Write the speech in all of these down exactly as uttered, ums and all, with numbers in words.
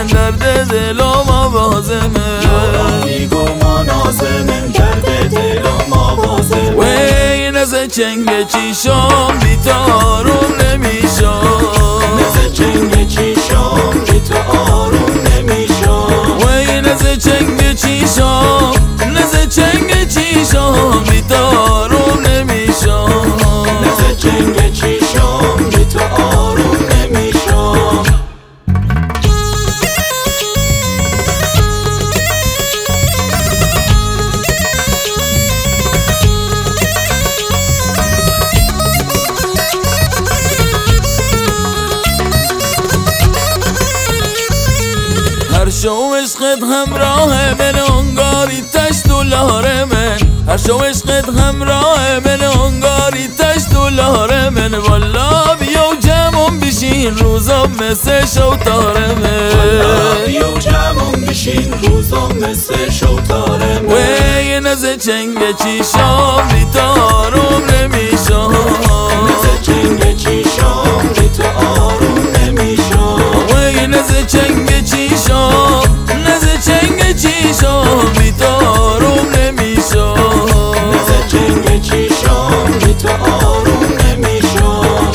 درد دلم آوازمه یارم میگو ما نازمن درد دلم آوازمه وی نزه چنگ چیشم بی تو آروم نمیشم نزه چنگ چیشم بی تو آروم نمیشم وی نزه چنگ چیشم نزه چنگ چیشم بی تو آروم نمیشم نزه چنگ چیشم بی تو آروم نمیشم هر شو عشقت همراه من انگاری تشت دلار من هر شو عشقت همراه من انگاری تشت دلار من والا بیا و جمعم بشین روزم مثل شوتار من بیا و جمعم بشین روزم مثل شوتار من وی نزه چنگ چیشم بی تو آروم نمیشم نزه چنگ چیشم بی تو آروم نمیشم وی نزه چنگ چیشم نزه چنگ چیشم بی تو آروم نمیشم نزه چنگ چیشم بی تو آروم نمیشم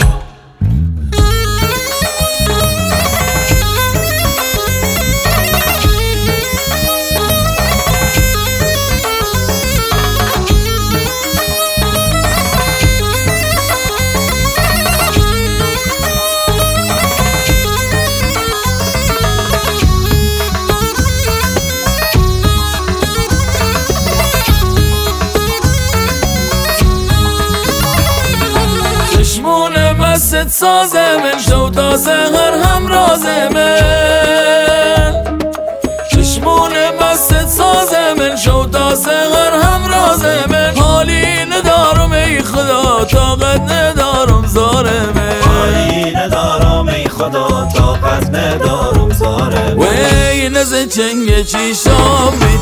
چشمون مست سازه من شو تا سهر هم رازه من چشمون مست سازه من شو تا سهر هم رازه من حالی ندارم ای خدا طاقت ندارم زاره من حالی ندارم ای خدا طاقت ندارم زاره من وی نزه چنگ چیشم